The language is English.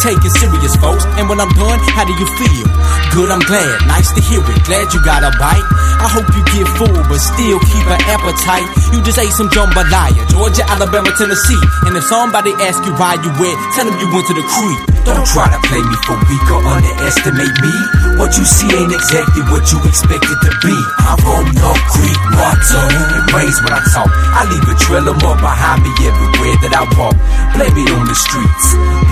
take it serious, folks. And when I'm done, how do you feel? Good, I'm glad, nice to hear it. Glad you got a bite. I hope you get full, but still keep an appetite. You just ate some jambalaya, Georgia, Alabama, Tennessee. And if somebody asks you why you went, tell them you went to the creek. Don't try to play me for weak or underestimate me. What you see ain't exactly what you expect it to be. I'm from Duck Creek, water, and raised when I talk. I leave a trail of mud behind me everywhere that I walk. Blame it on the streets,